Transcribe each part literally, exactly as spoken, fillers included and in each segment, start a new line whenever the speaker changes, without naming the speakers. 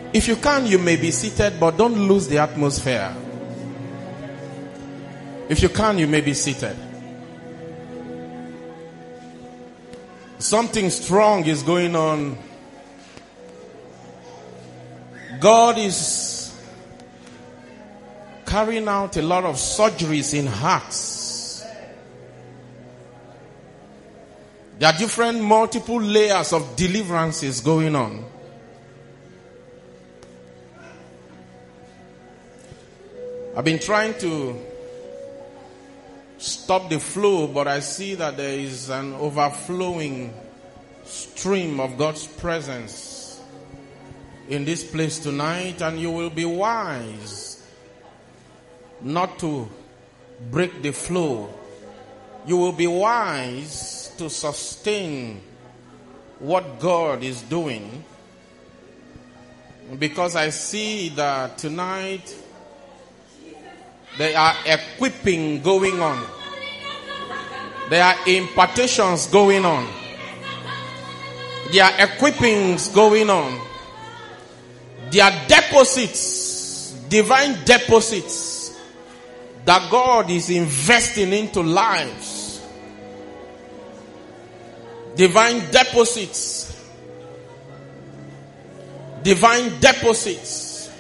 If you can, you may be seated, but don't lose the atmosphere. If you can, you may be seated. Something strong is going on. God is carrying out a lot of surgeries in hearts. There are different multiple layers of deliverances going on. I've been trying to stop the flow, but I see that there is an overflowing stream of God's presence in this place tonight, and you will be wise not to break the flow. You will be wise to sustain what God is doing, because I see that tonight there are equipping going on. There are impartations going on. There are equippings going on. There are deposits, divine deposits that God is investing into lives. Divine deposits. Divine deposits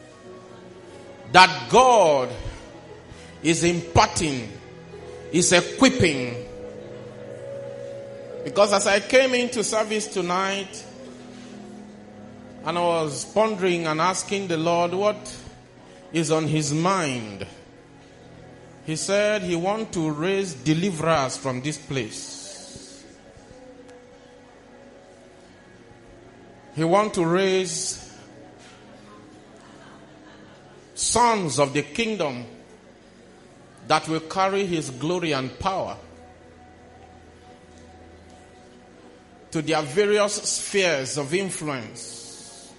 that God is imparting, is equipping. Because as I came into service tonight, and I was pondering and asking the Lord what is on his mind, he said he wants to raise deliverers from this place. He wants to raise sons of the kingdom that will carry his glory and power to their various spheres of influence.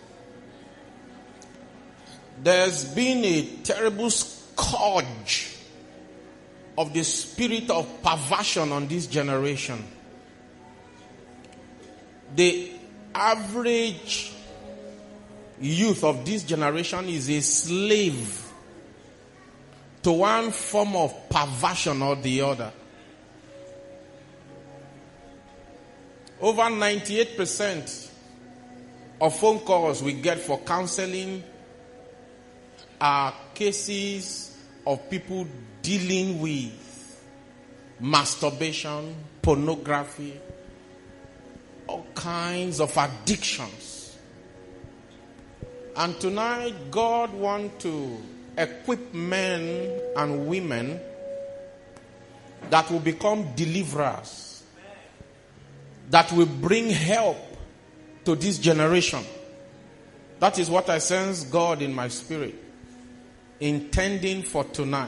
There's been a terrible scourge of the spirit of perversion on this generation. The average youth of this generation is a slave to one form of perversion or the other. Over ninety-eight percent of phone calls we get for counseling are cases of people dealing with masturbation, pornography, all kinds of addictions. And tonight, God wants to equip men and women that will become deliverers, that will bring help to this generation. That is what I sense God in my spirit intending for tonight.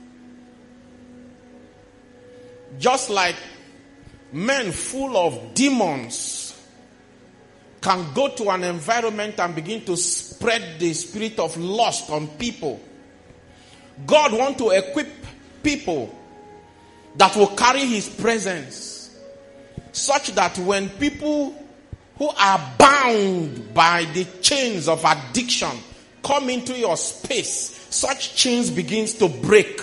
Just like men full of demons can go to an environment and begin to spread the spirit of lust on people, God wants to equip people that will carry his presence, such that when people who are bound by the chains of addiction come into your space, such chains begins to break.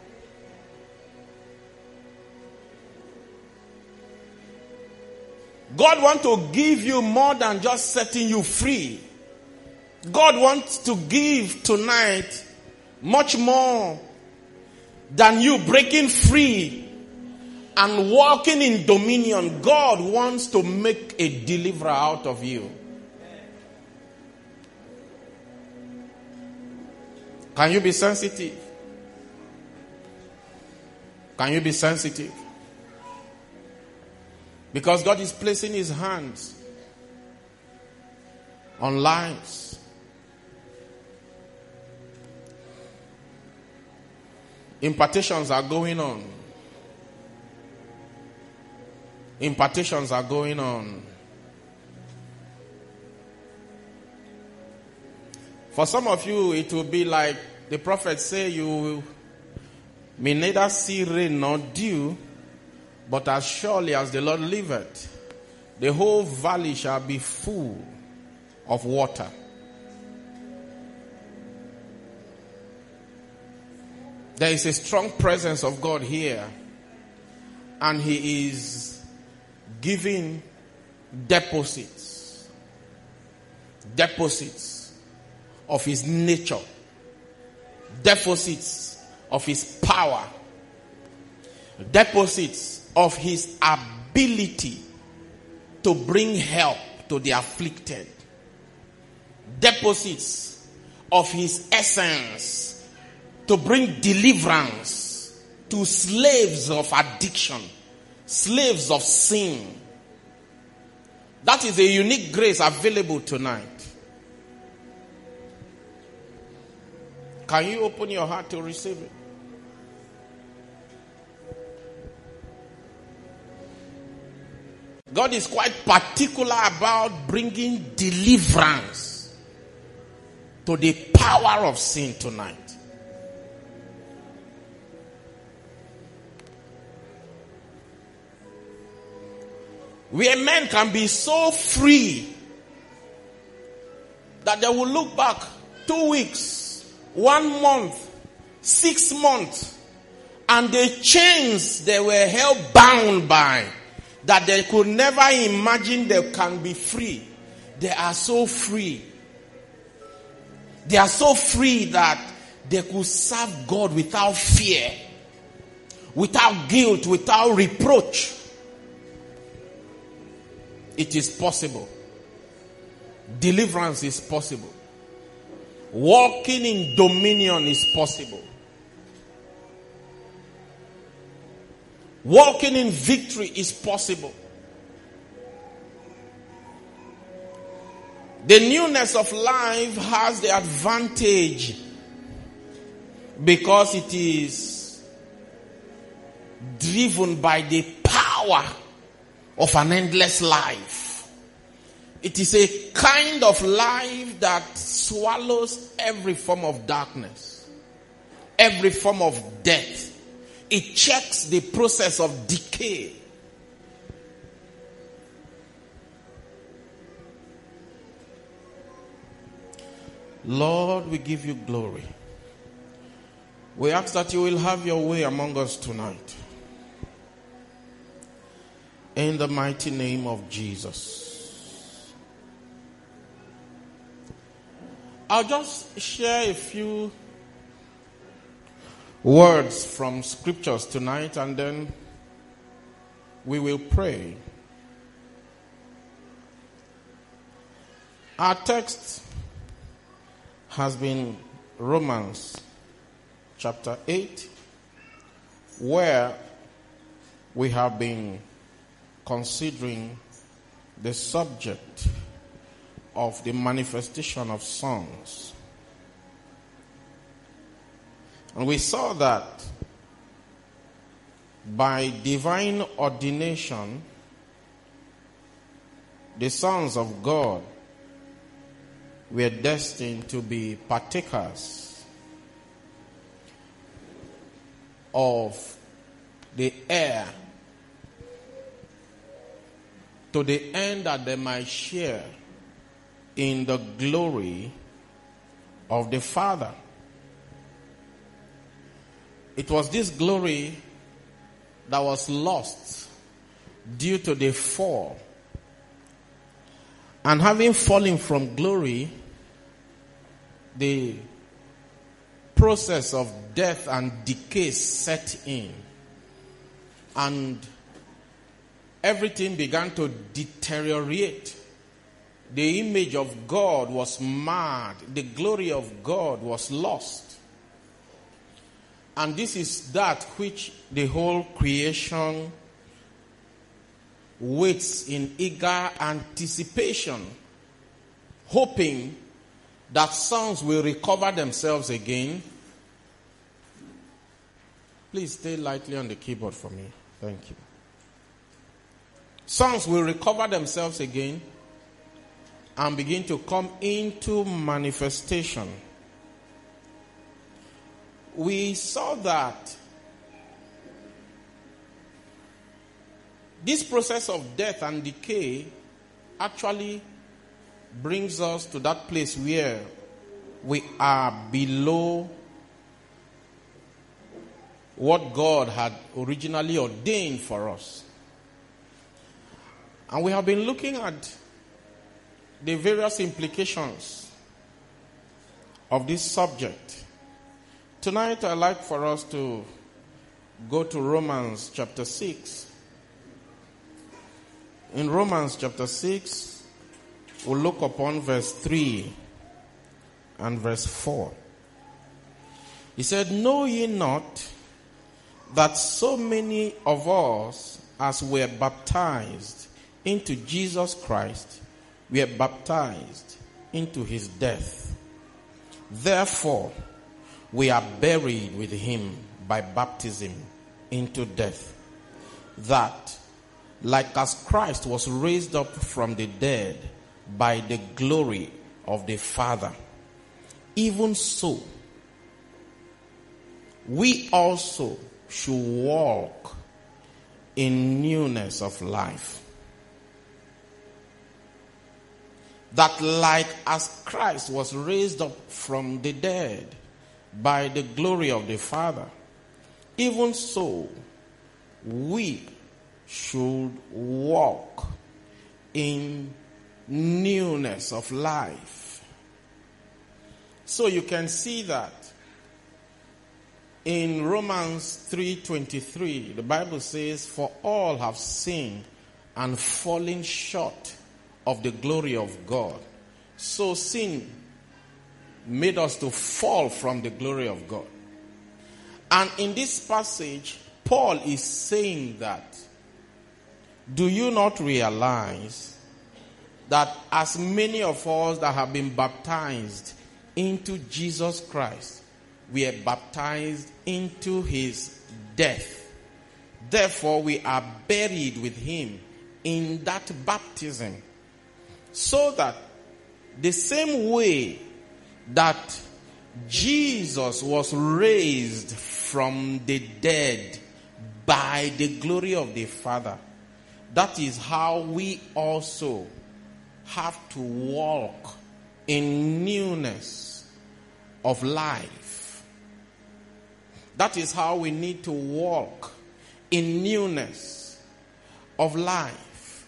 God wants to give you more than just setting you free. God wants to give tonight much more than you breaking free and walking in dominion. God wants to make a deliverer out of you. Can you be sensitive? Can you be sensitive? Because God is placing his hands on lives. Impartations are going on. Impartations are going on. For some of you, it will be like the prophet say, you may neither see rain nor dew, but as surely as the Lord liveth, the whole valley shall be full of water. There is a strong presence of God here, and He is giving deposits, deposits of His nature, deposits of His power, deposits of His ability to bring help to the afflicted, deposits of His essence to bring deliverance to slaves of addiction, slaves of sin. That is a unique grace available tonight. Can you open your heart to receive it? God is quite particular about bringing deliverance to the power of sin tonight. Where men can be so free that they will look back two weeks, one month, six months, and the chains they were held bound by, that they could never imagine they can be free. They are so free. They are so free that they could serve God without fear, without guilt, without reproach. It is possible. Deliverance is possible. Walking in dominion is possible. Walking in victory is possible. The newness of life has the advantage because it is driven by the power of an endless life. It is a kind of life that swallows every form of darkness, every form of death. It checks the process of decay. Lord, we give you glory. We ask that you will have your way among us tonight. In the mighty name of Jesus. I'll just share a few words from scriptures tonight, and then we will pray. Our text has been Romans chapter eight, where we have been considering the subject of the manifestation of sons. And we saw that by divine ordination, the sons of God were destined to be partakers of the heir, to the end that they might share in the glory of the Father. It was this glory that was lost due to the fall. And having fallen from glory, the process of death and decay set in. And everything began to deteriorate. The image of God was marred. The glory of God was lost. And this is that which the whole creation waits in eager anticipation, hoping that sons will recover themselves again. Please stay lightly on the keyboard for me. Thank you. Sons will recover themselves again and begin to come into manifestation. We saw that this process of death and decay actually brings us to that place where we are below what God had originally ordained for us. And we have been looking at the various implications of this subject. Tonight I'd like for us to go to Romans chapter six. In Romans chapter six, we'll look upon verse three and verse four. He said, "Know ye not that so many of us as were baptized into Jesus Christ, were baptized into his death? Therefore, we are buried with him by baptism into death, that, like as Christ was raised up from the dead by the glory of the Father, even so, we also should walk in newness of life. That like as Christ was raised up from the dead by the glory of the Father, even so we should walk in newness of life." So you can see that in Romans three twenty-three, the Bible says, "For all have sinned and fallen short of the glory of God." So sin made us to fall from the glory of God. And in this passage, Paul is saying that, do you not realize that as many of us that have been baptized into Jesus Christ, we are baptized into his death. Therefore, we are buried with him in that baptism, so that the same way that Jesus was raised from the dead by the glory of the Father, that is how we also have to walk in newness of life. That is how we need to walk in newness of life.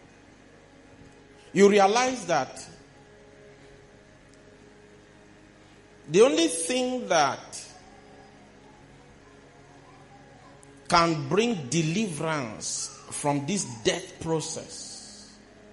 You realize that the only thing that can bring deliverance from this death process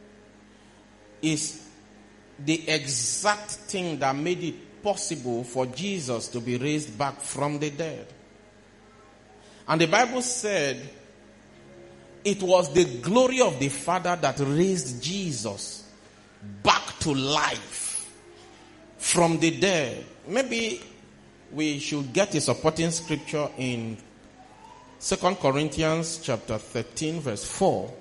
is the exact thing that made it possible for Jesus to be raised back from the dead. And the Bible said it was the glory of the Father that raised Jesus back to life from the dead. Maybe we should get a supporting scripture in Second Corinthians chapter thirteen verse four.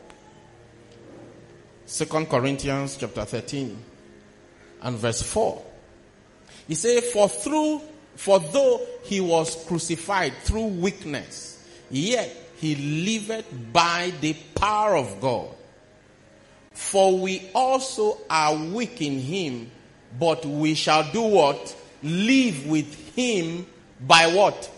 Second Corinthians chapter thirteen and verse four. He said, For through, for though he was crucified through weakness, yet he liveth by the power of God. For we also are weak in him, but we shall do what? Live with him by what?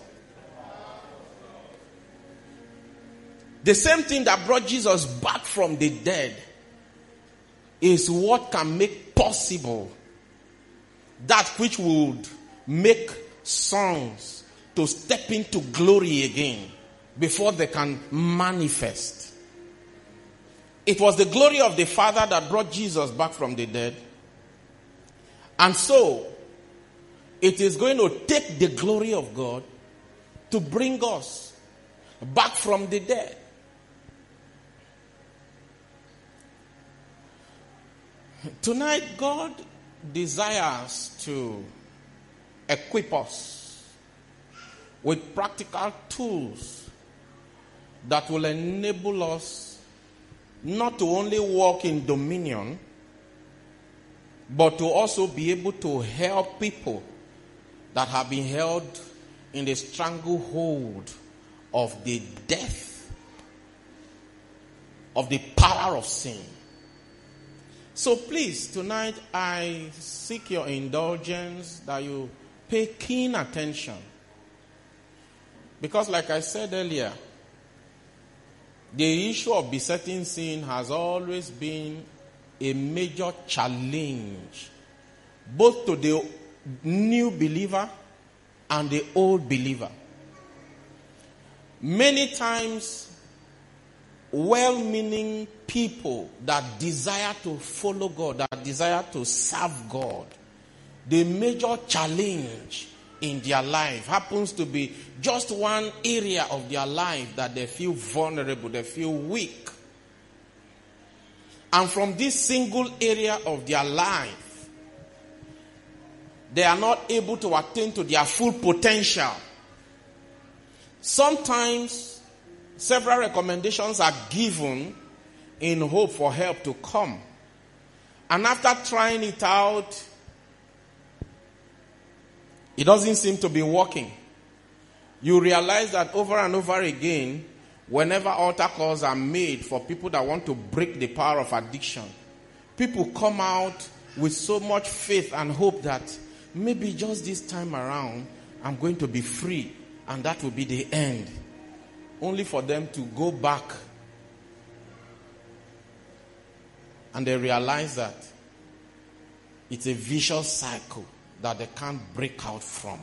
The same thing that brought Jesus back from the dead is what can make possible that which would make sons to step into glory again before they can manifest. It was the glory of the Father that brought Jesus back from the dead. And so, it is going to take the glory of God to bring us back from the dead. Tonight, God desires to equip us with practical tools that will enable us not to only walk in dominion, but to also be able to help people that have been held in the stranglehold of the death, of the power of sin. So please, tonight I seek your indulgence that you pay keen attention. Because like I said earlier, the issue of besetting sin has always been a major challenge, both to the new believer and the old believer. Many times, well-meaning people that desire to follow God, that desire to serve God, the major challenge in their life happens to be just one area of their life that they feel vulnerable, they feel weak. And from this single area of their life, they are not able to attain to their full potential. Sometimes, several recommendations are given in hope for help to come. And after trying it out, it doesn't seem to be working. You realize that over and over again, whenever altar calls are made for people that want to break the power of addiction, people come out with so much faith and hope that maybe just this time around, I'm going to be free and that will be the end. Only for them to go back and they realize that it's a vicious cycle that they can't break out from.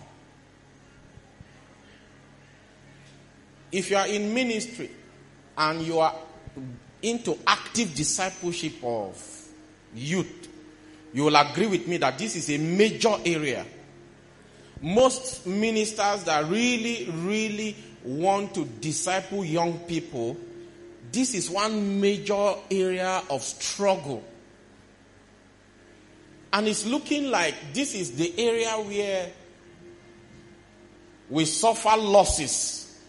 If you are in ministry and you are into active discipleship of youth, you will agree with me that this is a major area. Most ministers that really, really want to disciple young people, this is one major area of struggle. And it's looking like this is the area where we suffer losses.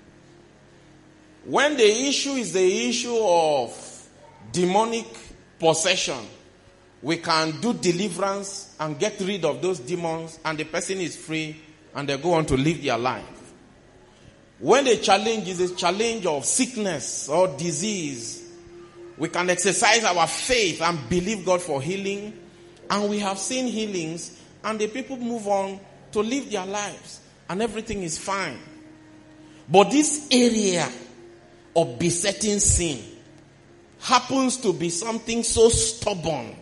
When the issue is the issue of demonic possession, we can do deliverance and get rid of those demons and the person is free and they go on to live their life. When the challenge is a challenge of sickness or disease, we can exercise our faith and believe God for healing. And we have seen healings and the people move on to live their lives and everything is fine. But this area of besetting sin happens to be something so stubborn.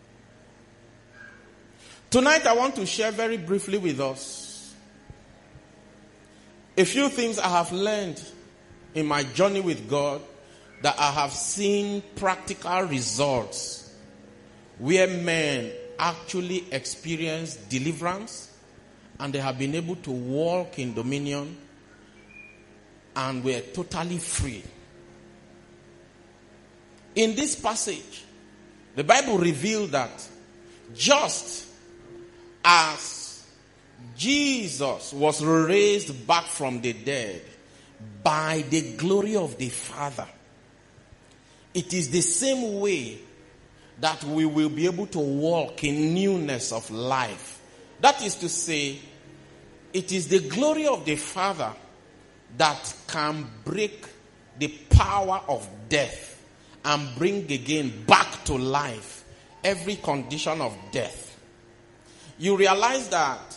Tonight I want to share very briefly with us a few things I have learned in my journey with God that I have seen practical results where men actually experience deliverance and they have been able to walk in dominion and were totally free. In this passage, the Bible revealed that just as Jesus was raised back from the dead by the glory of the Father, it is the same way that we will be able to walk in newness of life. That is to say, it is the glory of the Father that can break the power of death and bring again back to life every condition of death. You realize that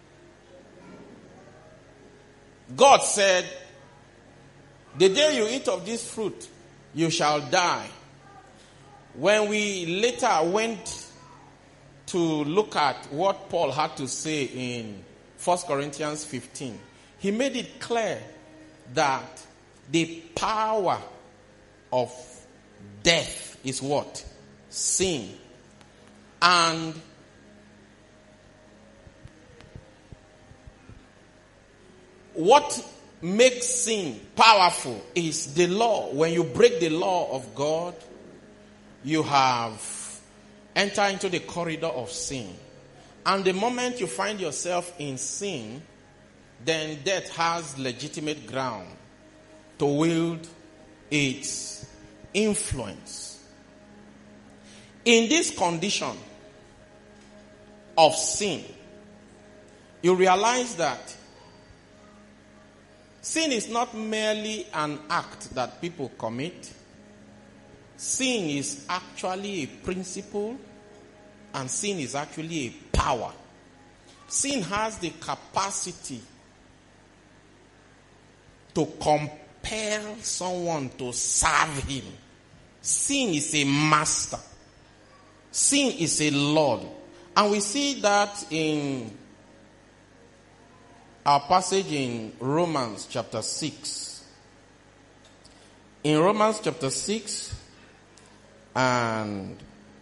God said, the day you eat of this fruit, you shall die. When we later went to look at what Paul had to say in First Corinthians fifteen, he made it clear that the power of death is what? Sin. And what makes sin powerful is the law. When you break the law of God, you have entered into the corridor of sin. And the moment you find yourself in sin, then death has legitimate ground to wield its influence. In this condition of sin, you realize that sin is not merely an act that people commit. Sin is actually a principle, and sin is actually a power. Sin has the capacity to compel someone to serve him. Sin is a master. Sin is a lord. And we see that in our passage in Romans chapter six. In Romans chapter six, and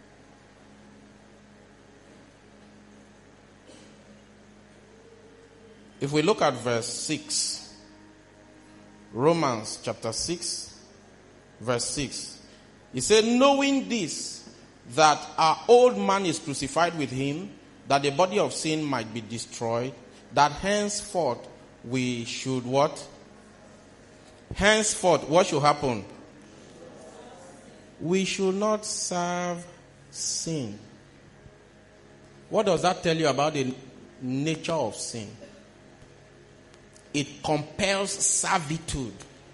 if we look at verse six, Romans chapter six, verse six, he said, knowing this, that our old man is crucified with him, that the body of sin might be destroyed, that henceforth we should what? Henceforth, what should happen? We should not serve sin. What does that tell you about the nature of sin? It compels servitude.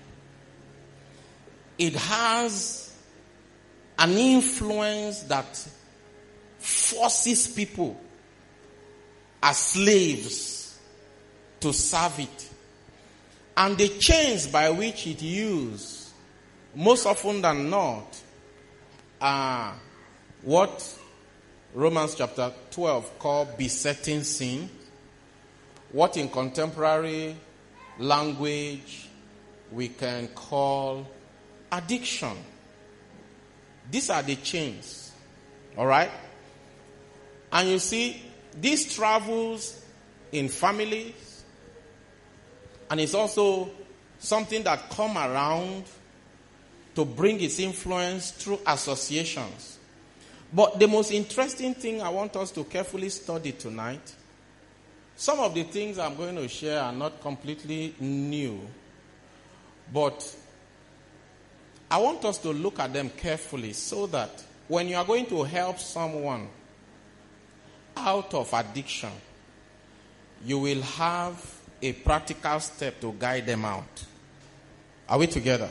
It has an influence that forces people as slaves to serve it. And the chains by which it used, most often than not, are what Romans chapter twelve call besetting sin. What in contemporary language we can call addiction. These are the chains. All right? And you see, this travels in families, and it's also something that come around to bring its influence through associations. But the most interesting thing I want us to carefully study tonight, some of the things I'm going to share are not completely new, but I want us to look at them carefully so that when you are going to help someone out of addiction, you will have a practical step to guide them out. Are we together?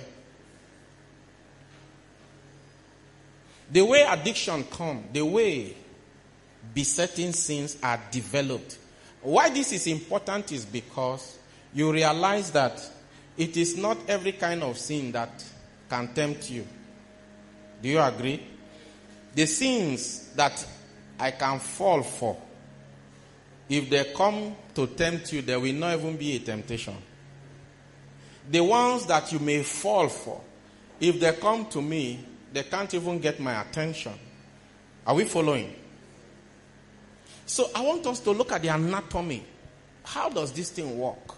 The way addiction comes, the way besetting sins are developed. Why this is important is because you realize that it is not every kind of sin that can tempt you. Do you agree? The sins that I can fall for, if they come to tempt you, there will not even be a temptation. The ones that you may fall for, if they come to me, they can't even get my attention. Are we following? So I want us to look at the anatomy. How does this thing work?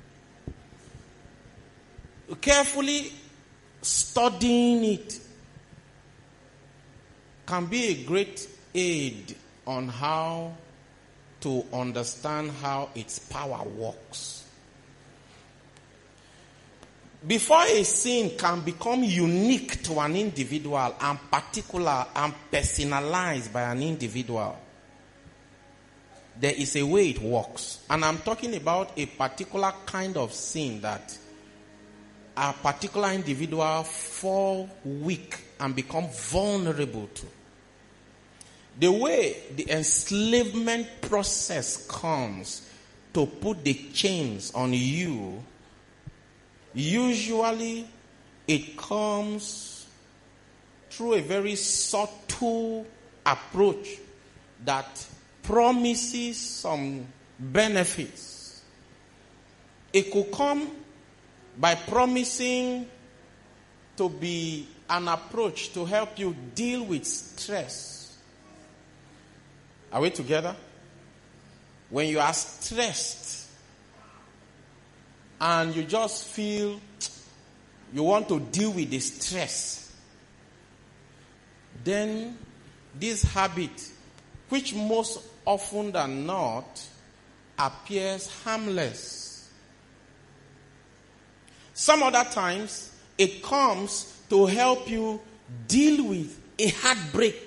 Carefully studying it can be a great aid on how to understand how its power works. Before a sin can become unique to an individual and particular and personalized by an individual, there is a way it works. And I'm talking about a particular kind of sin that a particular individual fall weak and become vulnerable to. The way the enslavement process comes to put the chains on you, usually it comes through a very subtle approach that promises some benefits. It could come by promising to be an approach to help you deal with stress. Are we together? When you are stressed and you just feel you want to deal with the stress, then this habit, which most often than not appears harmless. Some other times, it comes to help you deal with a heartbreak.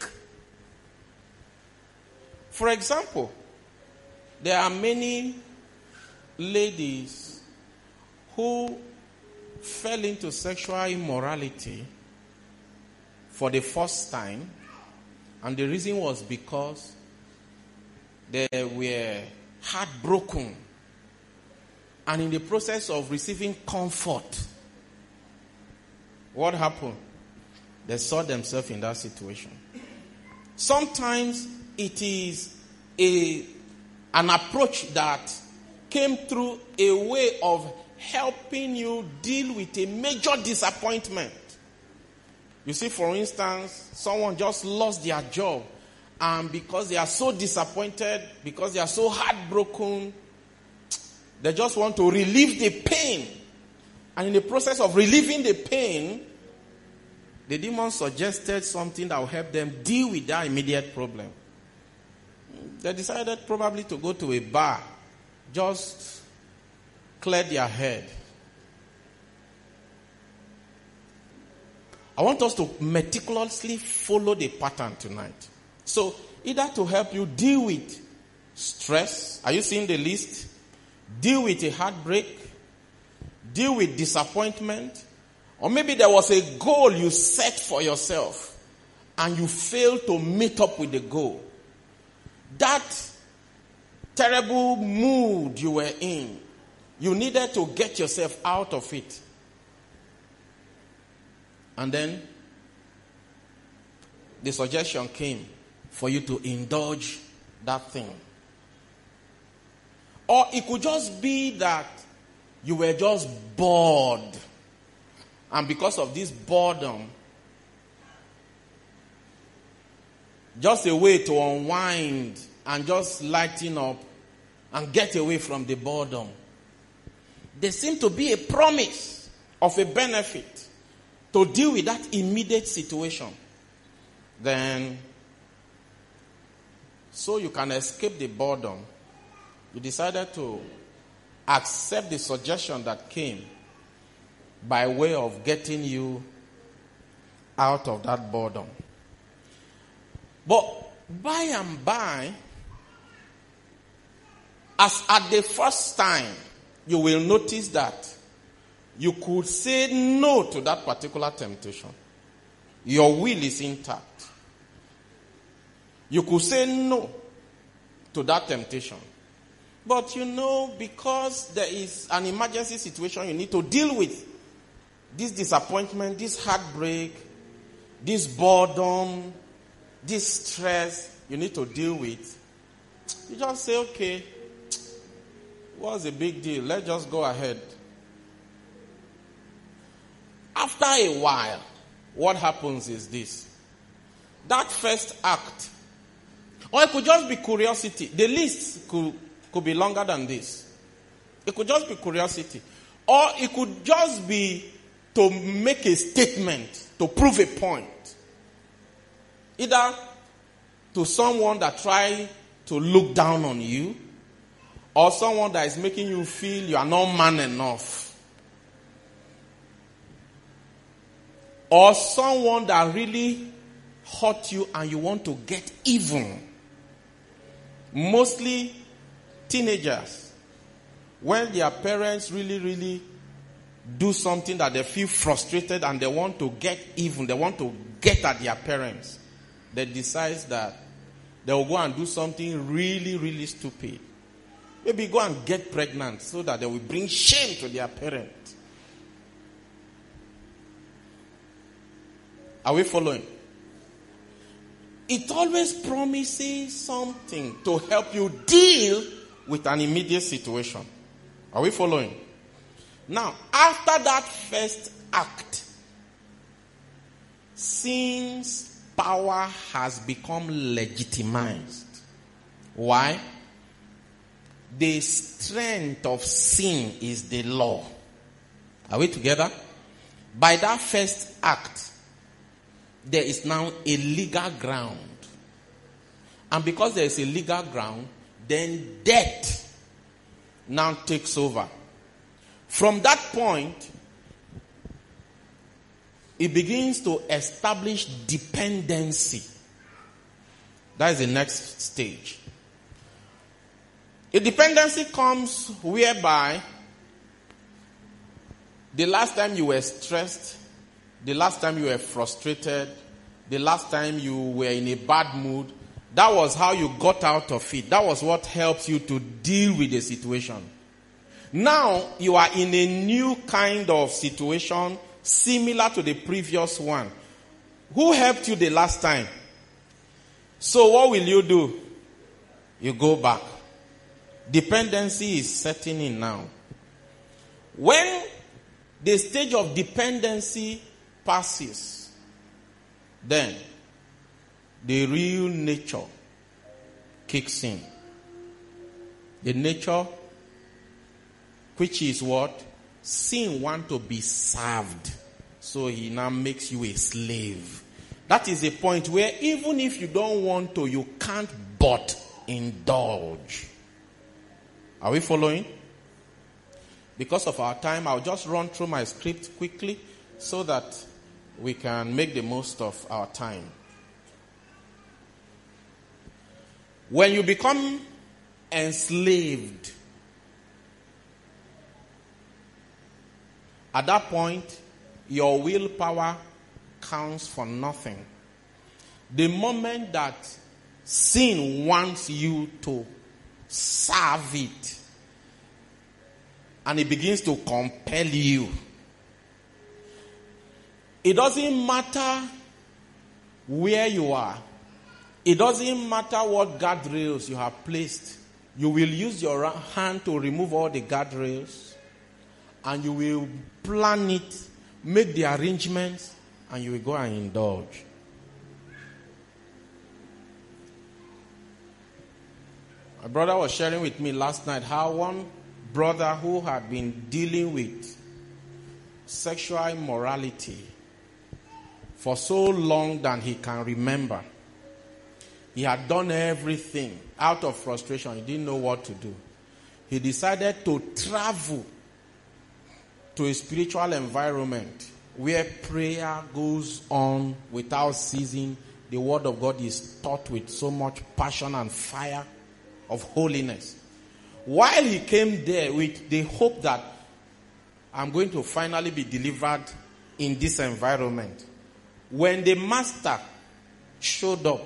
For example, there are many ladies who fell into sexual immorality for the first time, and the reason was because they were heartbroken And in the process of receiving comfort, what happened? They saw themselves in that situation. Sometimes it is a, an approach that came through a way of helping you deal with a major disappointment. You see, for instance, someone just lost their job, and because they are so disappointed, because they are so heartbroken, they just want to relieve the pain. And in the process of relieving the pain, the demon suggested something that will help them deal with that immediate problem. They decided probably to go to a bar, just clear their head. I want us to meticulously follow the pattern tonight. So, either to help you deal with stress, are you seeing the list? Deal with a heartbreak, deal with disappointment, or maybe there was a goal you set for yourself and you failed to meet up with the goal. That terrible mood you were in, you needed to get yourself out of it. And then the suggestion came for you to indulge that thing. Or it could just be that you were just bored. And because of this boredom, just a way to unwind and just lighten up and get away from the boredom. There seemed to be a promise of a benefit to deal with that immediate situation. Then, so you can escape the boredom, you decided to accept the suggestion that came by way of getting you out of that boredom. But by and by, as at the first time, you will notice that you could say no to that particular temptation. Your will is intact. You could say no to that temptation. But you know, because there is an emergency situation you need to deal with, this disappointment, this heartbreak, this boredom, this stress you need to deal with, you just say, okay, what's the big deal? Let's just go ahead. After a while, what happens is this. That first act, or it could just be curiosity. The list could, could be longer than this. It could just be curiosity. Or it could just be to make a statement, to prove a point. Either to someone that tried to look down on you, or someone that is making you feel you are not man enough. Or someone that really hurt you and you want to get even. Mostly teenagers. When their parents really, really do something that they feel frustrated and they want to get even, they want to get at their parents, they decide that they will go and do something really, really stupid. Maybe go and get pregnant so that they will bring shame to their parents. Are we following? It always promises something to help you deal with an immediate situation. Are we following? Now, after that first act, sin's power has become legitimized. Why? The strength of sin is the law. Are we together? By that first act, there is now a legal ground. And because there is a legal ground, then death now takes over. From that point, it begins to establish dependency. That is the next stage. A dependency comes whereby the last time you were stressed, the last time you were frustrated, the last time you were in a bad mood, that was how you got out of it. That was what helps you to deal with the situation. Now you are in a new kind of situation similar to the previous one. Who helped you the last time? So what will you do? You go back. Dependency is setting in now. When the stage of dependency passes, then the real nature kicks in. The nature which is what? Sin wants to be served. So he now makes you a slave. That is a point where even if you don't want to, you can't but indulge. Are we following? Because of our time, I'll just run through my script quickly so that we can make the most of our time. When you become enslaved, at that point, your willpower counts for nothing. The moment that sin wants you to serve it, and it begins to compel you, it doesn't matter where you are. It doesn't matter what guardrails you have placed. You will use your hand to remove all the guardrails, and you will plan it, make the arrangements, and you will go and indulge. My brother was sharing with me last night how one brother who had been dealing with sexual immorality for so long than he can remember. He had done everything out of frustration. He didn't know what to do. He decided to travel to a spiritual environment where prayer goes on without ceasing. The word of God is taught with so much passion and fire of holiness. While he came there with the hope that I'm going to finally be delivered in this environment, when the master showed up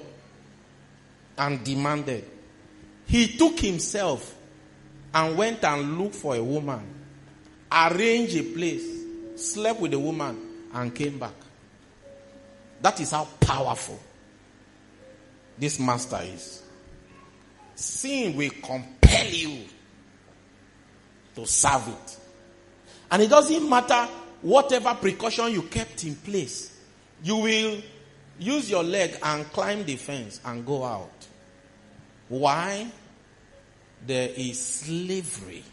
and demanded, he took himself and went and looked for a woman, arranged a place, slept with the woman, and came back. That is how powerful this master is. Sin will compel you to serve it. And it doesn't matter whatever precaution you kept in place. You will use your leg and climb the fence and go out. Why? There is slavery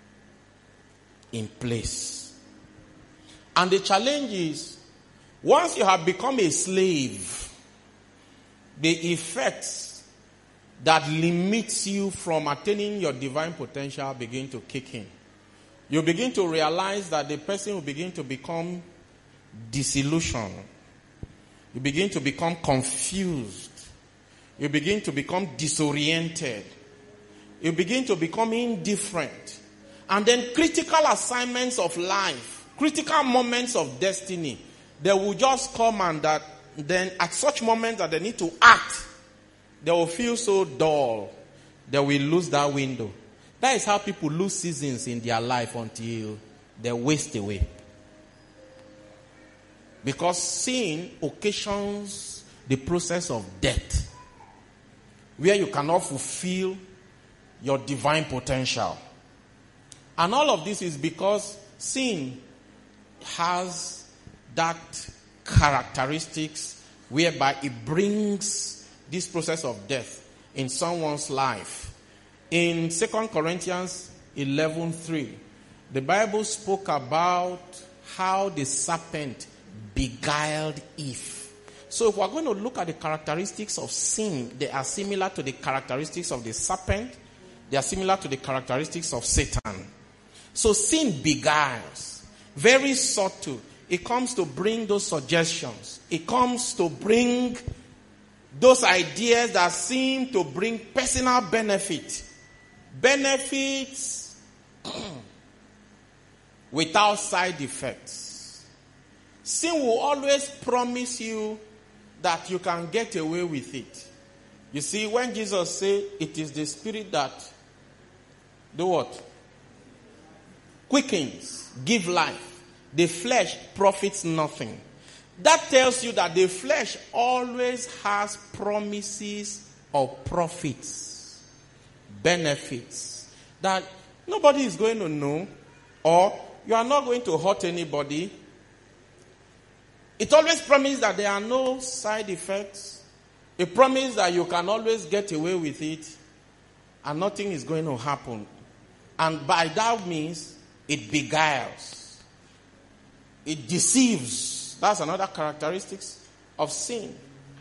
in place. And the challenge is, once you have become a slave, the effects that limits you from attaining your divine potential begin to kick in. You begin to realize that the person will begin to become disillusioned. You begin to become confused. You begin to become disoriented. You begin to become indifferent. And then critical assignments of life, critical moments of destiny, they will just come, and that then at such moments that they need to act, they will feel so dull. They will lose that window. That is how people lose seasons in their life until they waste away. Because sin occasions the process of death, where you cannot fulfill your divine potential. And all of this is because sin has that characteristics whereby it brings this process of death in someone's life. In Second Corinthians eleven three, the Bible spoke about how the serpent beguiled Eve. So if we're going to look at the characteristics of sin, they are similar to the characteristics of the serpent. They are similar to the characteristics of Satan. So sin beguiles. Very subtle. It comes to bring those suggestions. It comes to bring those ideas that seem to bring personal benefit. Benefits without side effects. Sin will always promise you that you can get away with it. You see, when Jesus said it is the spirit that do what? quickens, give life. The flesh profits nothing. That tells you that the flesh always has promises of profits, benefits, that nobody is going to know, or you are not going to hurt anybody. It always promises that there are no side effects. It promises that you can always get away with it and nothing is going to happen. And by that means, it beguiles. It deceives. That's another characteristic of sin.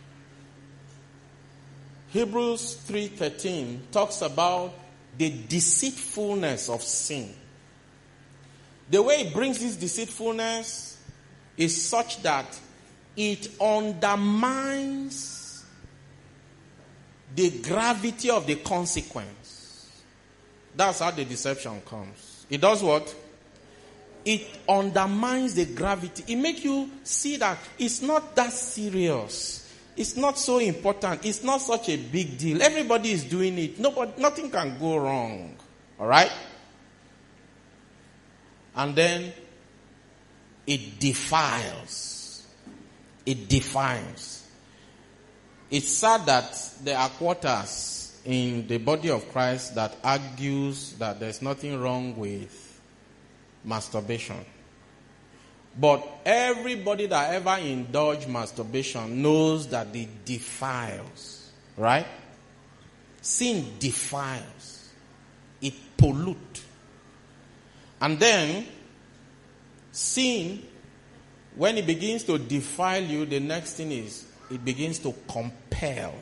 Hebrews three thirteen talks about the deceitfulness of sin. The way it brings this deceitfulness is such that it undermines the gravity of the consequence. That's how the deception comes. It does what? It undermines the gravity. It makes you see that it's not that serious. It's not so important. It's not such a big deal. Everybody is doing it. Nobody, nothing can go wrong. All right? And then it defiles. It defiles. It's sad that there are quarters in the body of Christ that argues that there's nothing wrong with masturbation. But everybody that ever indulged masturbation knows that it defiles. Right? Sin defiles. It pollutes. And then, sin, when it begins to defile you, the next thing is, it begins to compel.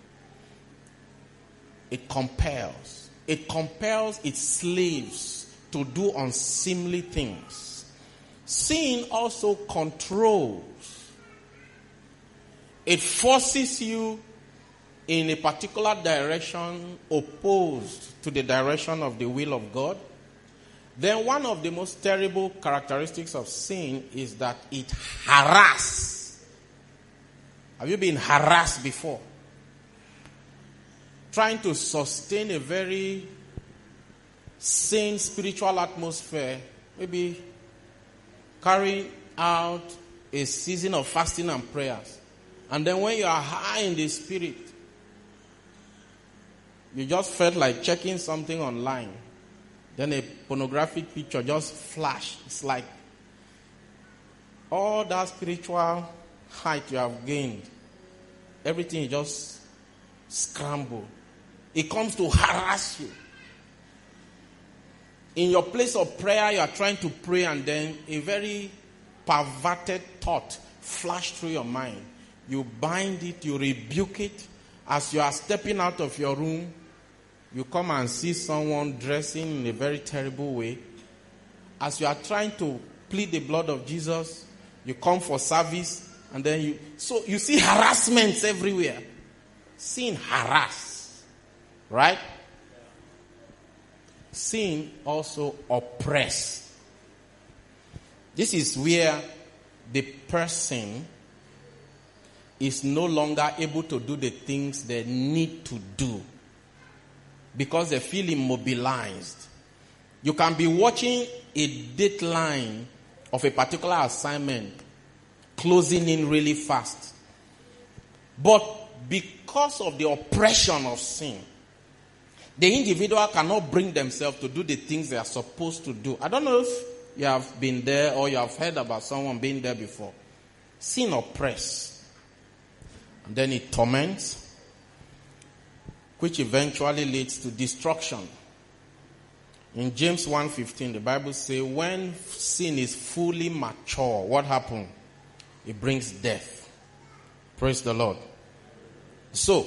It compels. It compels its slaves to do unseemly things. Sin also controls. It forces you in a particular direction opposed to the direction of the will of God. Then one of the most terrible characteristics of sin is that it harasses. Have you been harassed before? Trying to sustain a very sane spiritual atmosphere, maybe carrying out a season of fasting and prayers. And then when you are high in the spirit, you just felt like checking something online. Then a pornographic picture just flashed. It's like all that spiritual height you have gained, everything is just scrambled. It comes to harass you. In your place of prayer, you are trying to pray, and then a very perverted thought flashed through your mind. You bind it, you rebuke it. As you are stepping out of your room, you come and see someone dressing in a very terrible way. As you are trying to plead the blood of Jesus, you come for service, and then you... So you see harassments everywhere. Sin harass. Right? Sin also oppress. This is where the person is no longer able to do the things they need to do, because they feel immobilized. You can be watching a deadline of a particular assignment closing in really fast. But because of the oppression of sin, the individual cannot bring themselves to do the things they are supposed to do. I don't know if you have been there or you have heard about someone being there before. Sin oppresses. And then it torments, which eventually leads to destruction. In James one fifteen, the Bible says, when sin is fully mature, what happens? It brings death. Praise the Lord. So,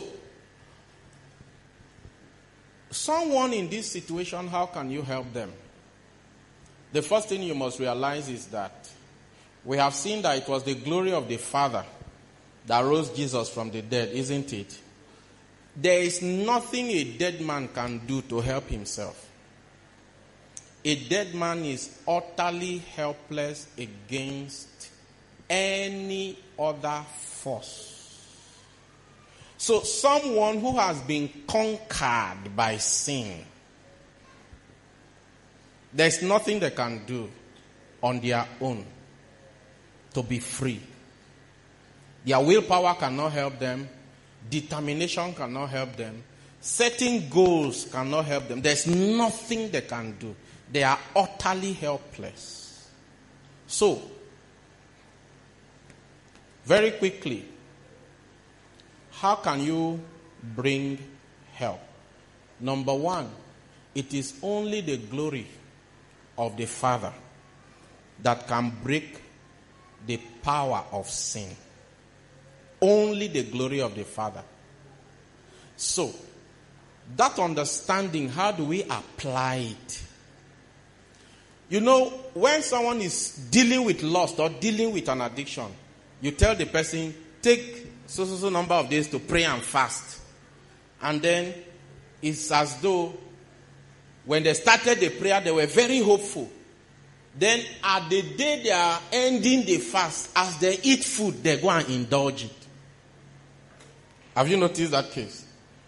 someone in this situation, how can you help them? The first thing you must realize is that we have seen that it was the glory of the Father that rose Jesus from the dead, isn't it? There is nothing a dead man can do to help himself. A dead man is utterly helpless against any other force. So someone who has been conquered by sin, There's nothing they can do on their own to be free. Their willpower cannot help them. Determination cannot help them. Setting goals cannot help them. There's nothing they can do. They are utterly helpless. So, very quickly, how can you bring help? Number one, it is only the glory of the Father that can break the power of sin. Only the glory of the Father. So, that understanding, how do we apply it? You know, when someone is dealing with lust or dealing with an addiction, you tell the person, take so so so number of days to pray and fast. And then it's as though when they started the prayer, they were very hopeful. Then at the day they are ending the fast, as they eat food, they go and indulge it. Have you noticed that case?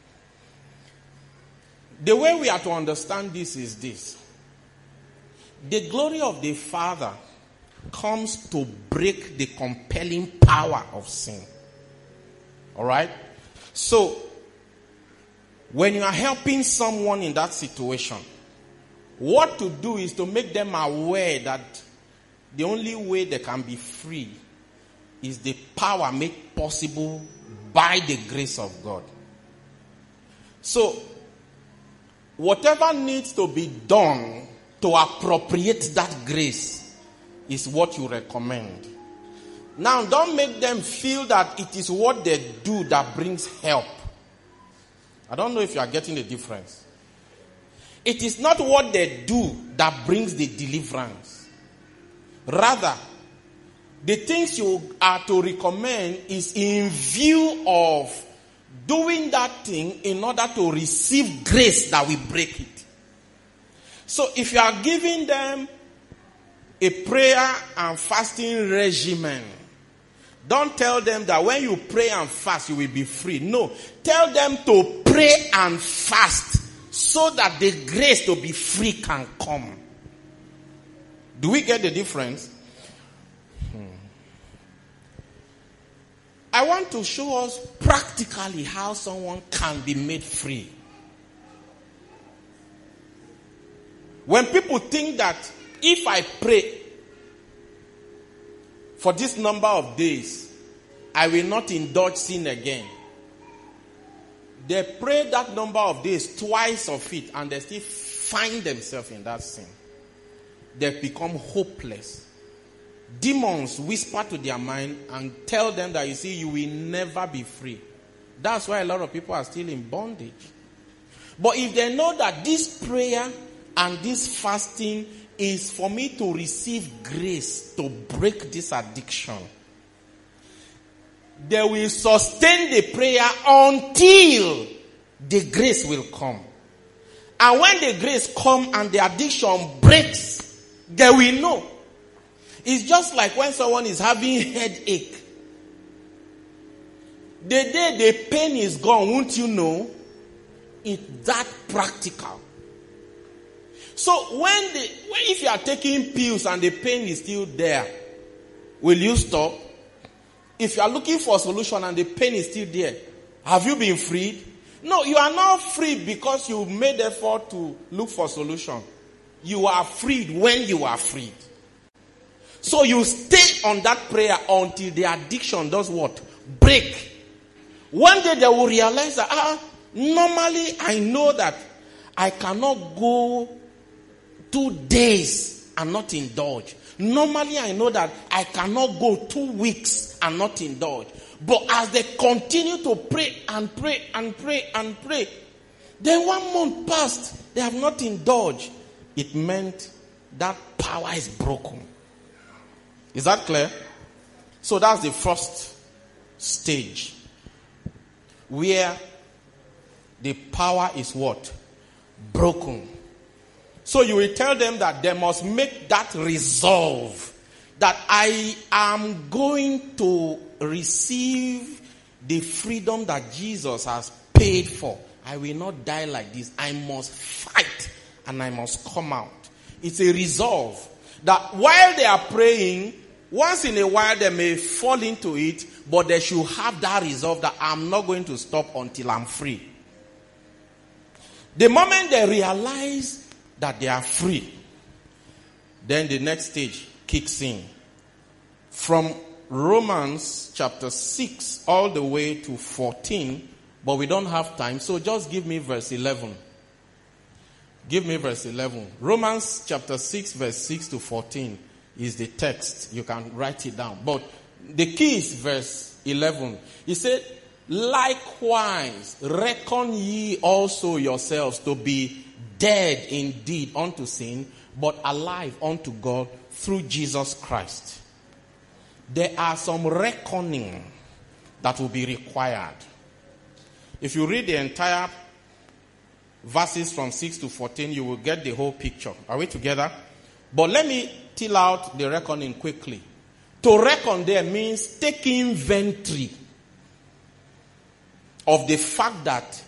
The way we are to understand this is this. The glory of the Father comes to break the compelling power of sin. Alright? So, when you are helping someone in that situation, what to do is to make them aware that the only way they can be free is the power made possible by the grace of God. So, whatever needs to be done to appropriate that grace is what you recommend. Now, don't make them feel that it is what they do that brings help. I don't know if you are getting the difference. It is not what they do that brings the deliverance. Rather, the things you are to recommend is in view of doing that thing in order to receive grace that will break it. So if you are giving them a prayer and fasting regimen, don't tell them that when you pray and fast, you will be free. No. Tell them to pray and fast so that the grace to be free can come. Do we get the difference? Hmm. I want to show us practically how someone can be made free. When people think that if I pray for this number of days, I will not indulge sin again. They pray that number of days, twice of it, and they still find themselves in that sin. They become hopeless. Demons whisper to their mind and tell them that, you see, you will never be free. That's why a lot of people are still in bondage. But if they know that this prayer and this fasting is for me to receive grace to break this addiction, they will sustain the prayer until the grace will come. And when the grace comes and the addiction breaks, they will know. It's just like when someone is having headache. The day the pain is gone, won't you know? It's that practical. So when the when, if you are taking pills and the pain is still there, will you stop? If you are looking for a solution and the pain is still there, have you been freed? No, you are not freed because you made effort to look for a solution. You are freed when you are freed. So you stay on that prayer until the addiction does what? Break. One day they will realize that, ah, normally I know that I cannot go two days and not indulge. Normally I know that I cannot go two weeks and not indulge. But as they continue to pray and pray and pray and pray, then one month passed, they have not indulged. It meant that power is broken. Is that clear? So that's the first stage, where the power is what? Broken. So you will tell them that they must make that resolve that I am going to receive the freedom that Jesus has paid for. I will not die like this. I must fight and I must come out. It's a resolve that while they are praying, once in a while they may fall into it, but they should have that resolve that I'm not going to stop until I'm free. The moment they realize that they are free, then the next stage kicks in. From Romans chapter six all the way to fourteen, but we don't have time, so just give me verse eleven. Give me verse eleven. Romans chapter six, verse six to fourteen is the text. You can write it down. But the key is verse eleven. He said, likewise, reckon ye also yourselves to be dead indeed unto sin, but alive unto God through Jesus Christ. There are some reckoning that will be required. If you read the entire verses from six to fourteen, you will get the whole picture. Are we together? But let me till out the reckoning quickly. To reckon there means take inventory of the fact that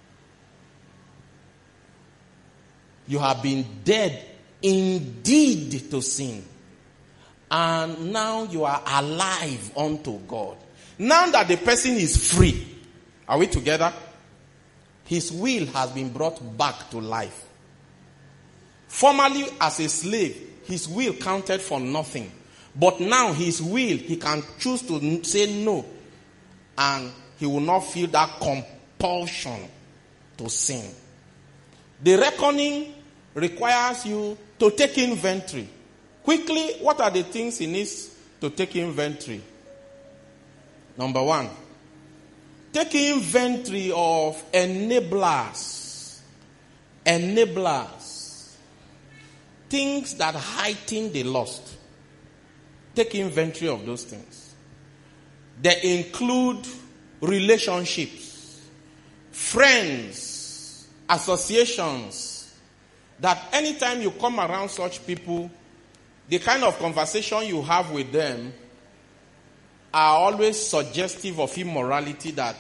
you have been dead indeed to sin, and now you are alive unto God. Now that the person is free, are we together? His will has been brought back to life. Formerly, as a slave, his will counted for nothing. But now his will, he can choose to say no. And he will not feel that compulsion to sin. The reckoning requires you to take inventory. Quickly, what are the things he needs to take inventory? Number one, take inventory of enablers. Enablers. Things that heighten the lust. Take inventory of those things. They include relationships, friends, associations, that anytime you come around such people, the kind of conversation you have with them are always suggestive of immorality, that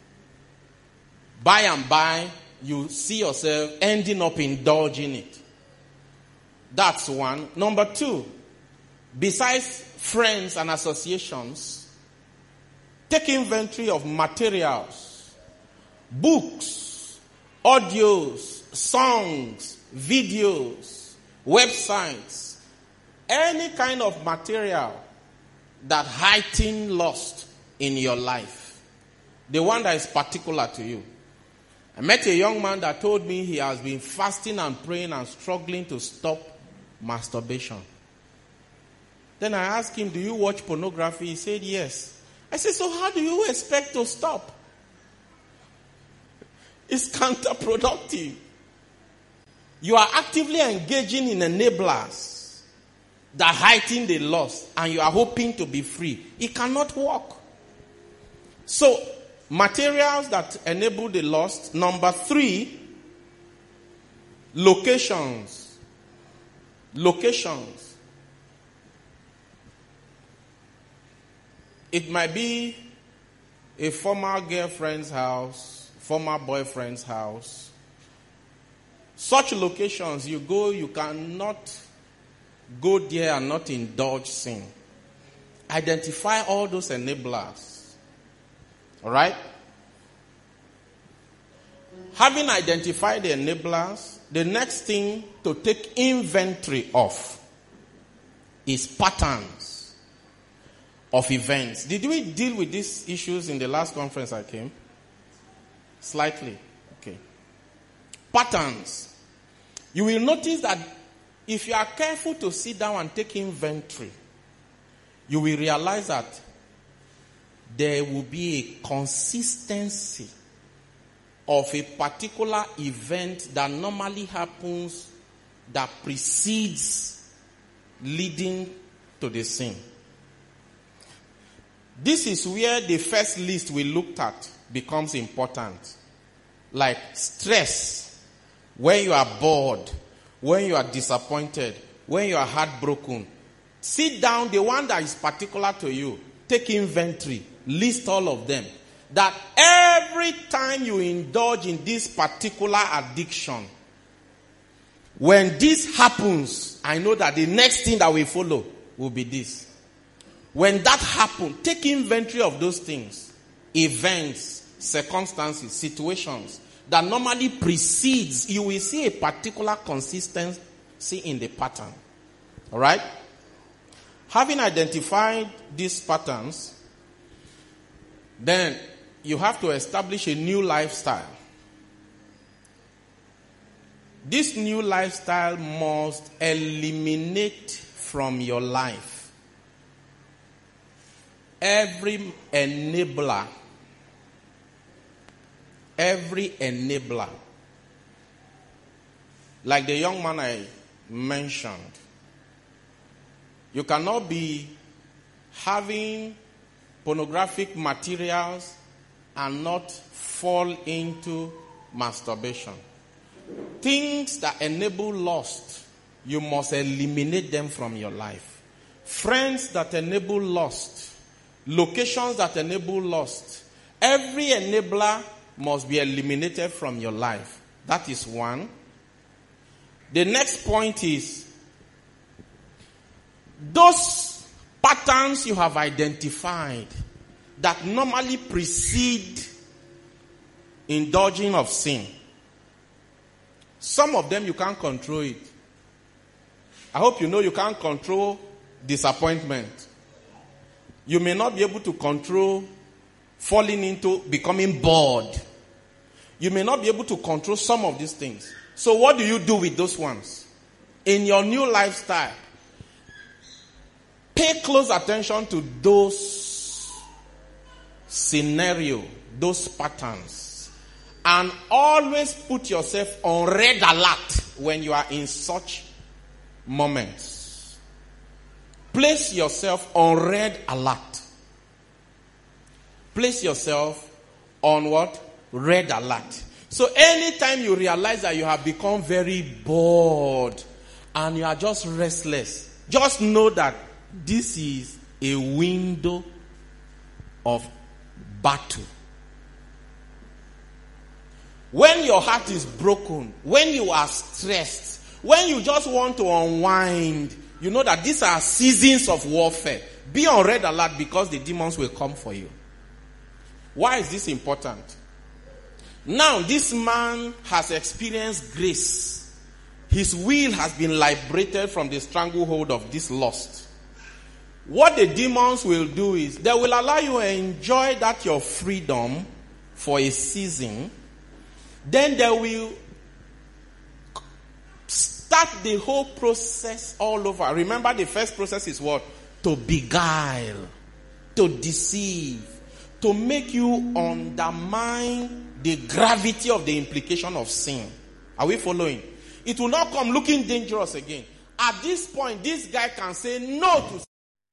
by and by you see yourself ending up indulging it. That's one. Number two, besides friends and associations, take inventory of materials, books, audios, songs, videos, websites, any kind of material that heighten lust in your life. The one that is particular to you. I met a young man that told me he has been fasting and praying and struggling to stop masturbation. Then I asked him, do you watch pornography? He said, yes. I said, so how do you expect to stop? It's counterproductive. You are actively engaging in enablers that heighten the lust, and you are hoping to be free. It cannot work. So, materials that enable the lust. Number three, locations. Locations. It might be a former girlfriend's house, former boyfriend's house. Such locations, you go, you cannot go there and not indulge sin. Identify all those enablers. All right? Having identified the enablers, the next thing to take inventory of is patterns of events. Did we deal with these issues in the last conference I came? Slightly. Okay. Patterns. You will notice that if you are careful to sit down and take inventory, you will realize that there will be a consistency of a particular event that normally happens that precedes leading to the sin. This is where the first list we looked at becomes important. Like stress, when you are bored, when you are disappointed, when you are heartbroken. Sit down, the one that is particular to you. Take inventory. List all of them. That every time you indulge in this particular addiction, When this happens, I know that the next thing that will follow will be this. When that happens, take inventory of those things, events, circumstances, situations that normally precedes. You will see a particular consistency in the pattern. All right? Having identified these patterns, then you have to establish a new lifestyle. This new lifestyle must eliminate from your life every enabler, every enabler. Like the young man I mentioned, you cannot be having pornographic materials and not fall into masturbation. Things that enable lust, you must eliminate them from your life. Friends that enable lust, locations that enable lust, every enabler must be eliminated from your life. That is one. The next point is, those patterns you have identified that normally precede indulging of sin, some of them you can't control it. I hope you know you can't control disappointment. You may not be able to control falling into becoming bored. You may not be able to control some of these things. So what do you do with those ones? In your new lifestyle, pay close attention to those scenarios, those patterns. And always put yourself on red alert when you are in such moments. Place yourself on red alert. Place yourself on what? Red alert. So anytime you realize that you have become very bored and you are just restless, just know that this is a window of battle. When your heart is broken, when you are stressed, when you just want to unwind, you know that these are seasons of warfare. Be on red alert because the demons will come for you. Why is this important? Now, this man has experienced grace. His will has been liberated from the stranglehold of this lust. What the demons will do is, they will allow you to enjoy that your freedom for a season. Then they will start the whole process all over. Remember, the first process is what? To beguile, to deceive, to make you undermine the gravity of the implication of sin. Are we following? It will not come looking dangerous again. At this point, this guy can say no to sin.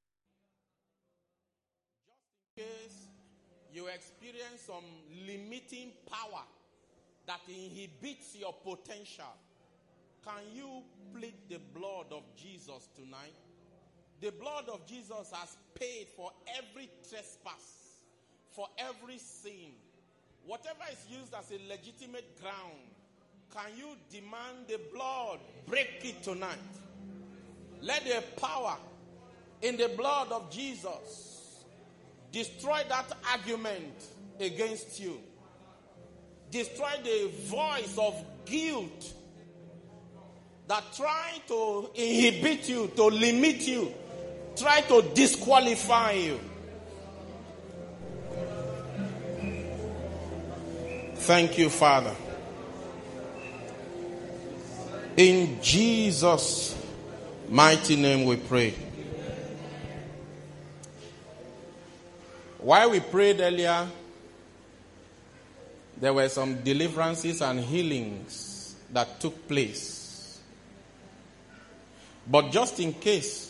Just in case you experience some limiting power that inhibits your potential, can you plead the blood of Jesus tonight? The blood of Jesus has paid for every trespass, for every sin. Whatever is used as a legitimate ground, can you demand the blood? Break it tonight. Let the power in the blood of Jesus destroy that argument against you. Destroy the voice of guilt that try to inhibit you, to limit you, try to disqualify you. Thank you, Father. In Jesus' mighty name we pray. While we prayed earlier, there were some deliverances and healings that took place. But just in case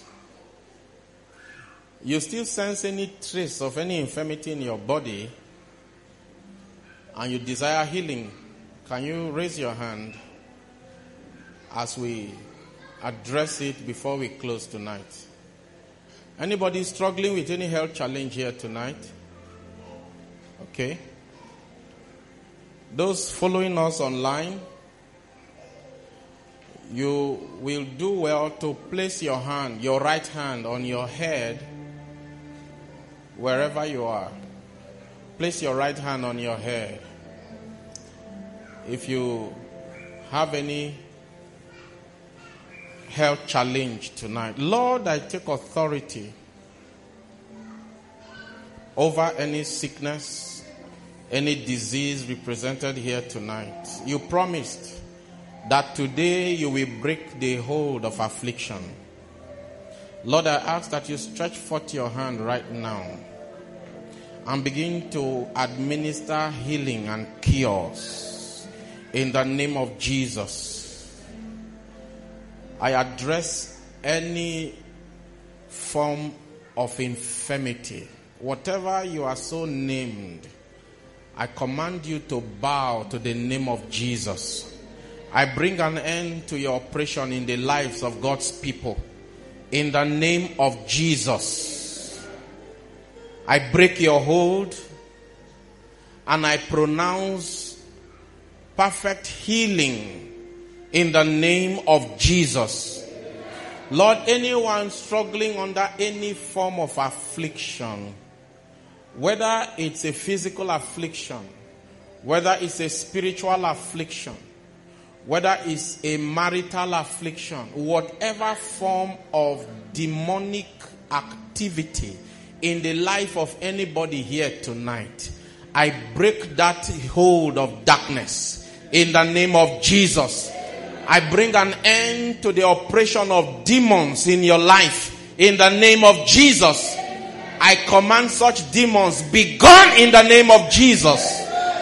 you still sense any trace of any infirmity in your body and you desire healing, can you raise your hand as we address it before we close tonight? Anybody struggling with any health challenge here tonight? Okay. Those following us online, you will do well to place your hand, your right hand on your head, wherever you are. Place your right hand on your head. If you have any health challenge tonight, Lord, I take authority over any sickness, any disease represented here tonight. You promised that today you will break the hold of affliction. Lord, I ask that you stretch forth your hand right now and begin to administer healing and cures in the name of Jesus. I address any form of infirmity. Whatever you are so named, I command you to bow to the name of Jesus. I bring an end to your oppression in the lives of God's people. In the name of Jesus, I break your hold and I pronounce perfect healing in the name of Jesus. Lord, anyone struggling under any form of affliction, whether it's a physical affliction, whether it's a spiritual affliction, whether it's a marital affliction, whatever form of demonic activity in the life of anybody here tonight, I break that hold of darkness in the name of Jesus. I bring an end to the oppression of demons in your life in the name of Jesus. I command such demons be gone in the name of Jesus.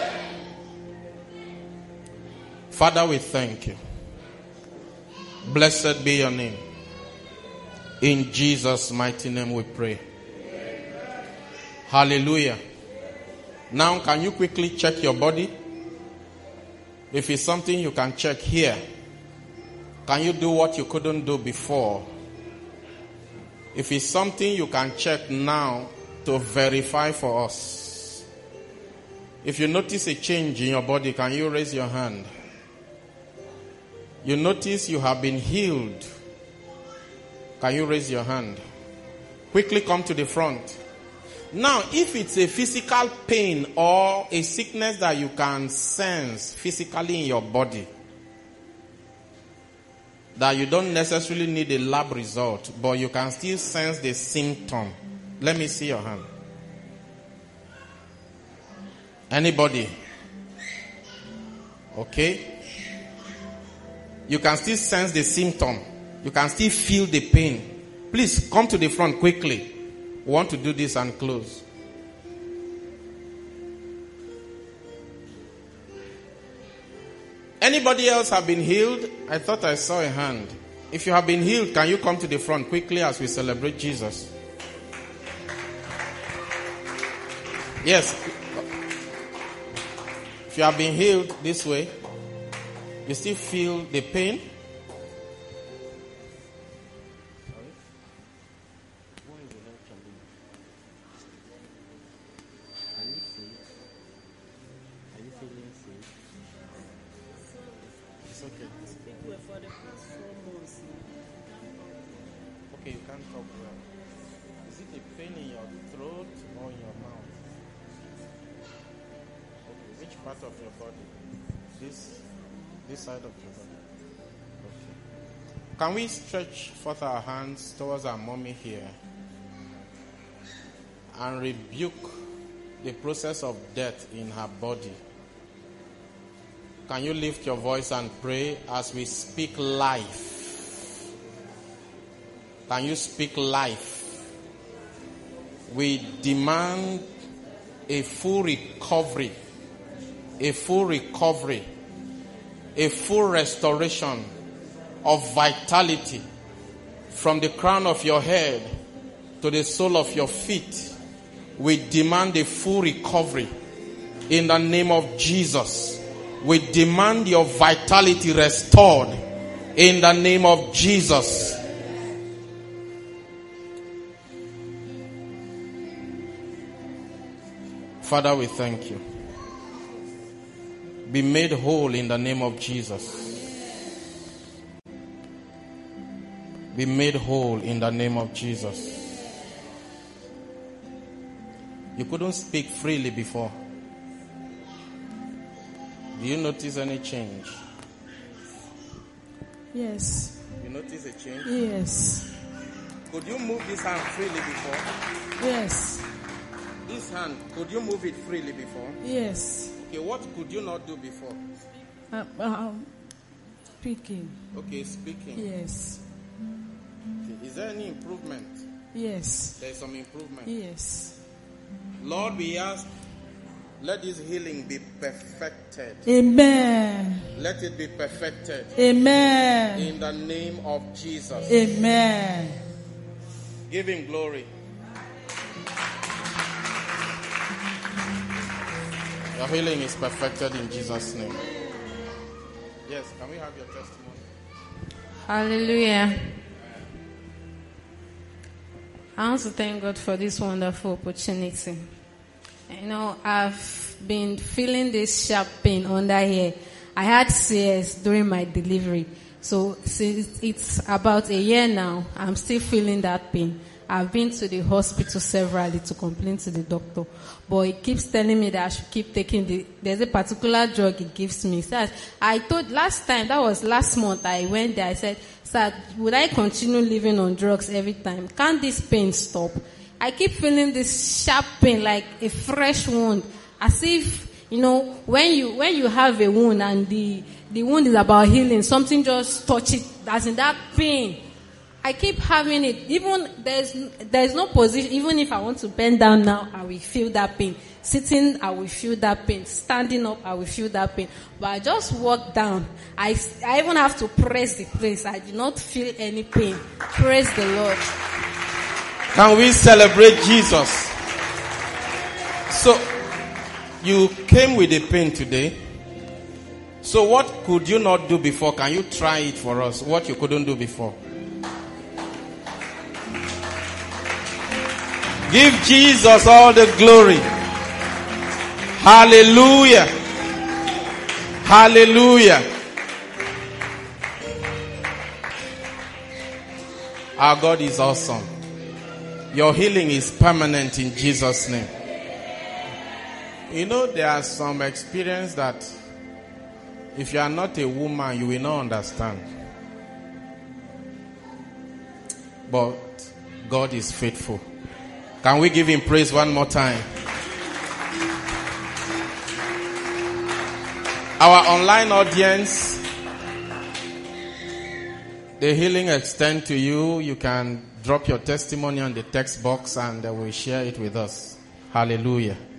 Father, we thank you. Blessed be your name. In Jesus' mighty name we pray. Hallelujah. Now, can you quickly check your body? If it's something you can check here, can you do what you couldn't do before? If it's something you can check now to verify for us. If you notice a change in your body, can you raise your hand? You notice you have been healed. Can you raise your hand? Quickly come to the front. Now, if it's a physical pain or a sickness that you can sense physically in your body, that you don't necessarily need a lab result, but you can still sense the symptom, let me see your hand. Anybody? Okay. You can still sense the symptom. You can still feel the pain. Please come to the front quickly. We want to do this and close. Anybody else have been healed? I thought I saw a hand. If you have been healed, can you come to the front quickly as we celebrate Jesus? Yes. If you have been healed this way, you still feel the pain? Okay, you can't talk well. Is it a pain in your throat or in your mouth? Okay, which part of your body? This, this side of your body. Okay. Can we stretch forth our hands towards our mommy here and rebuke the process of death in her body? Can you lift your voice and pray as we speak life? Can you speak life? We demand a full recovery, a full recovery, a full restoration of vitality from the crown of your head to the sole of your feet. We demand a full recovery in the name of Jesus. We demand your vitality restored in the name of Jesus. Father, we thank you. Be made whole in the name of Jesus. be made whole in the name of Jesus. You couldn't speak freely before. Do you notice any change?
Yes.
You notice a change?
Yes.
Could you move this hand freely before?
Yes.
This hand, could you move it freely before?
Yes.
Okay, what could you not do before?
Uh, um, speaking.
Okay, speaking.
Yes.
Okay. Is there any improvement?
Yes.
There is some improvement.
Yes.
Lord, we ask, let this healing be perfected.
Amen.
Let it be perfected.
Amen.
In the name of Jesus.
Amen.
Give him glory. Your healing is perfected in Jesus' name. Yes, can we have your testimony?
Hallelujah. I want to thank God for this wonderful opportunity. You know, I've been feeling this sharp pain under here. I had C S during my delivery. So since it's about a year now, I'm still feeling that pain. I've been to the hospital severally to complain to the doctor. But he keeps telling me that I should keep taking the, there's a particular drug he gives me. So I told last time, that was last month, I went there, I said, sir, would I continue living on drugs every time? Can't this pain stop? I keep feeling this sharp pain like a fresh wound. As if, you know, when you, when you have a wound and the, the wound is about healing, something just touch it, as in that pain. I keep having it. Even there's there's no position. Even if I want to bend down now, I will feel that pain. Sitting, I will feel that pain. Standing up, I will feel that pain. But I just walk down. I, I even have to press the place. I do not feel any pain. Praise the Lord.
Can we celebrate Jesus? So, you came with a pain today. So what could you not do before? Can you try it for us? What you couldn't do before? Give Jesus all the glory. Hallelujah. Hallelujah. Our God is awesome. Your healing is permanent in Jesus' name. You know, there are some experience that if you are not a woman, you will not understand. But God is faithful. Can we give him praise one more time? Our online audience, the healing extends to you. You can drop your testimony on the text box and we'll share it with us. Hallelujah.